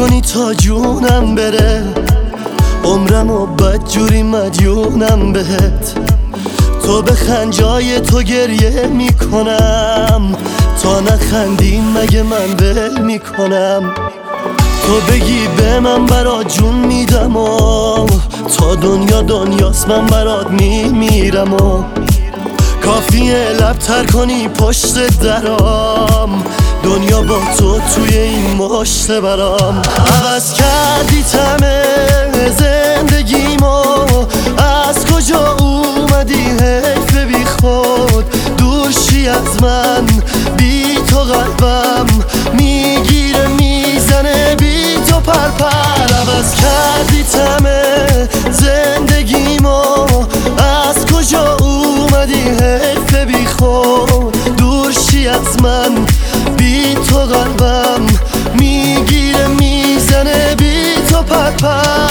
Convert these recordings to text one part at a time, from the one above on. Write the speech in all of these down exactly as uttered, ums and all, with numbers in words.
کنی تا جونم بره، عمرم و بدجوری مدیونم بهت. تو بخند جای تو گریه میکنم، تا نخندی مگه من ول میکنم. تو بگی به من برات جون میدم و تا دنیا دنیاست من برات میمیرم و کافیه لب تر کنی پشت درام، دنیا با تو توی این مشت برام. عوض کردی تمه زندگیمو، از کجا اومدی حیف بی خود، دور شی از من بی تو قلبم میگیره میزنه بی تو پرپر. عوض کردی تمه زندگیمو، از کجا اومدی حیف بی خود، دور شی از من بی تو قلبم میگیره میزنه بی تو پرپر.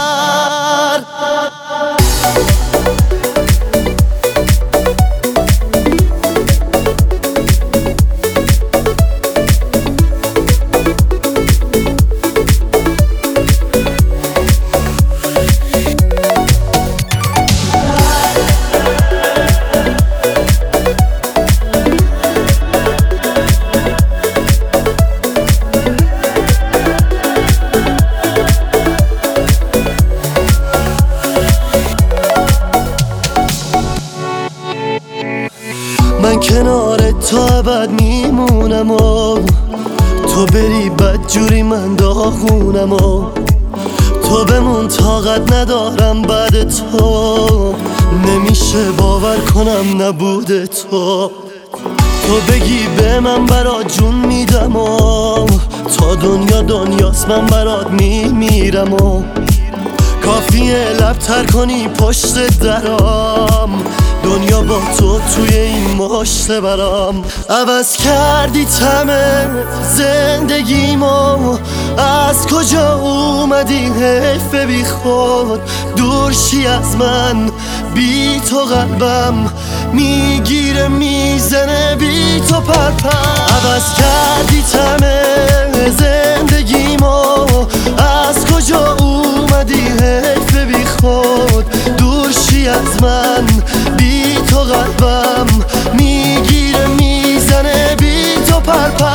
من کنار تا ابد میمونم و تو بری بدجوری من داغونم و تو بمون طاقت ندارم بعد تو، نمیشه باور کنم نبود تو. تو بگی به من برات جون میدم و تا دنیا دنیاست من برات میمیرم و کافیه لب تر کنی پشت درام، دنیا با تو توی این مشت برام. عوض کردی تمه زندگیمو، از کجا اومدی حیف بی خود، دور شی از من بی تو قلبم میگیره میزنه بی تو پرپر. عوض کردی تمه زندگیمو، از کجا اومدی حیف بی خود، دور شی از من بی تو قلبم میگیره میزنه بی تو پرپر.